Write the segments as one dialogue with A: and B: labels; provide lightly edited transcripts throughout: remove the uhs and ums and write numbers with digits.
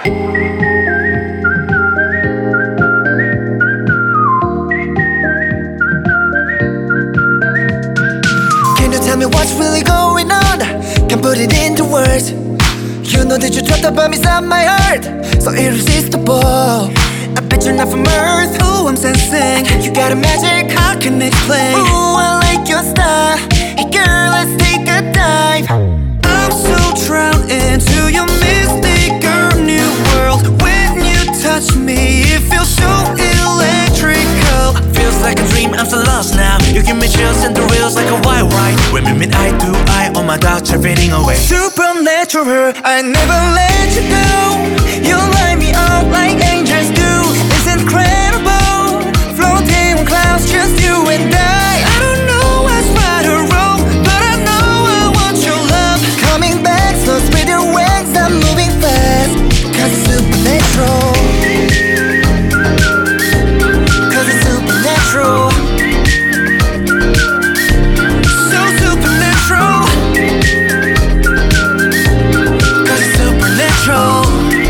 A: Can you tell me what's really going on? Can't put it into words. You know that you dropped the bomb inside my heart, so irresistible. I bet you're not from Earth. Ooh, I'm sensing you got a magic I can explain. Ooh, I like your style. Hey girl, let's take a dive. I'm so drowned into your mystical new world. When you touch me, it feels so electrical.
B: Feels like a dream, I'm so lost now. You give me chills and thrills like a wild ride. When we meet eye to eye, all my doubts are fading away.
A: Supernatural, I never let you go. You light me up like angels do. It's incredible, floating on clouds, just you and I. I don't know what's right or wrong, but I know I want your love. Coming back, so spread your wings, I'm moving fast. Cause it's supernatural. Cause it's supernatural. So supernatural. Cause it's supernatural.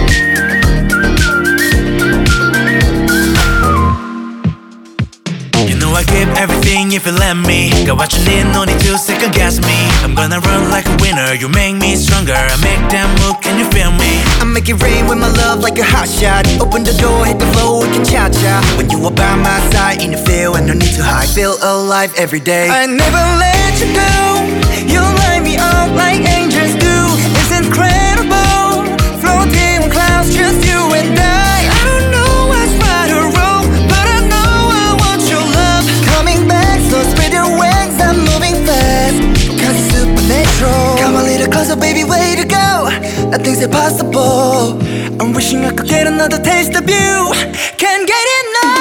B: You know I give everything if you let me. Got what you need, no need to second guess me. I'm gonna run like a winner, you make me stronger. I make them move, can you feel me?
A: I make it rain with my love like a hot shot. Open the door, hit the floor, we can cha-cha. When you are by my side, in the field, and no need to hide. Feel alive every day. I never let you go. You light me up like angels do. It's incredible, floating on clouds, just you and I. I don't know what's right or wrong, but I know I want your love. Coming back, so spread your wings, I'm moving fast. Cause it's supernatural. Come a little closer, baby, way to go. Nothing's impossible. I'm wishing I could get another taste of you. Can't get enough.